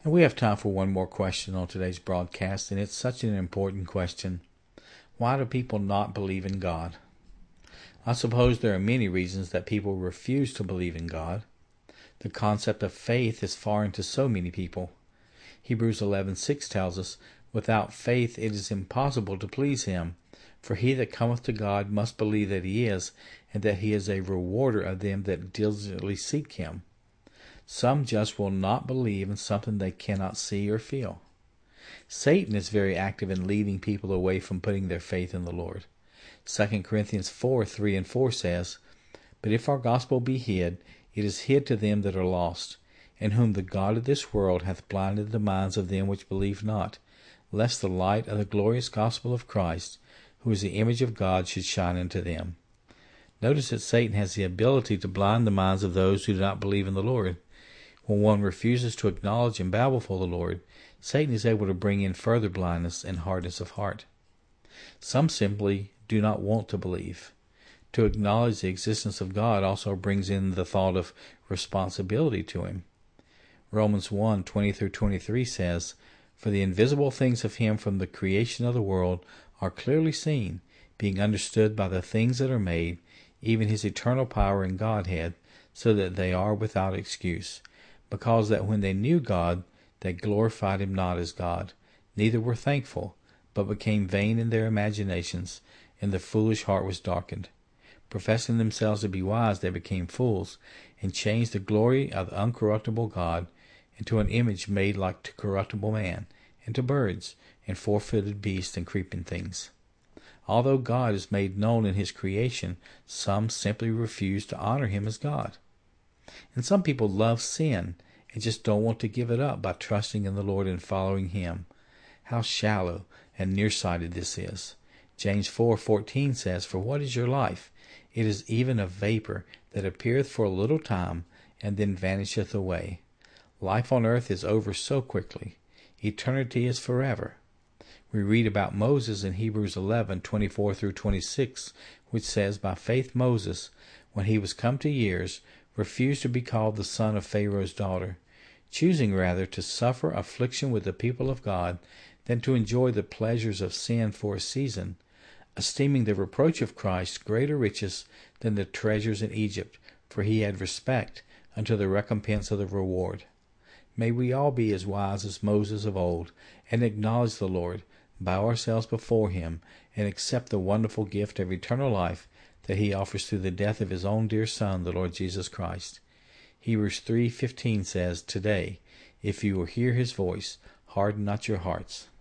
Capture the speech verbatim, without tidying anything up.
And we have time for one more question on today's broadcast, and it's such an important question. Why do people not believe in God? I suppose there are many reasons that people refuse to believe in God. The concept of faith is foreign to so many people. Hebrews eleven six tells us, "Without faith it is impossible to please him. For he that cometh to God must believe that he is, and that he is a rewarder of them that diligently seek him." Some just will not believe in something they cannot see or feel. Satan is very active in leading people away from putting their faith in the Lord. Second Corinthians four three and four says, "But if our gospel be hid, it is hid to them that are lost, in whom the God of this world hath blinded the minds of them which believe not, lest the light of the glorious gospel of Christ, who is the image of God, should shine unto them." Notice that Satan has the ability to blind the minds of those who do not believe in the Lord. When one refuses to acknowledge and bow before the Lord, Satan is able to bring in further blindness and hardness of heart. Some simply do not want to believe. To acknowledge the existence of God also brings in the thought of responsibility to him. Romans one twenty through twenty-three says, "For the invisible things of him from the creation of the world are clearly seen, being understood by the things that are made, even his eternal power and Godhead, so that they are without excuse. Because that when they knew God, they glorified him not as God, neither were thankful, but became vain in their imaginations, and the foolish heart was darkened. Professing themselves to be wise, they became fools, and changed the glory of the uncorruptible God into an image made like to corruptible man, and to birds, and four-footed beasts, and creeping things." Although God is made known in his creation, some simply refuse to honor him as God. And some people love sin and just don't want to give it up by trusting in the Lord and following him. How shallow and nearsighted this is. James four fourteen says, "For what is your life? It is even a vapor that appeareth for a little time, and then vanisheth away." Life on earth is over so quickly. Eternity is forever. We read about Moses in Hebrews eleven twenty-four through twenty-six, which says, "By faith Moses, when he was come to years, refused to be called the son of Pharaoh's daughter, choosing rather to suffer affliction with the people of God than to enjoy the pleasures of sin for a season, esteeming the reproach of Christ greater riches than the treasures in Egypt, for he had respect unto the recompense of the reward." May we all be as wise as Moses of old, and acknowledge the Lord, bow ourselves before him, and accept the wonderful gift of eternal life that he offers through the death of his own dear Son, the Lord Jesus Christ. Hebrews three fifteen says, "Today, if you will hear his voice, harden not your hearts."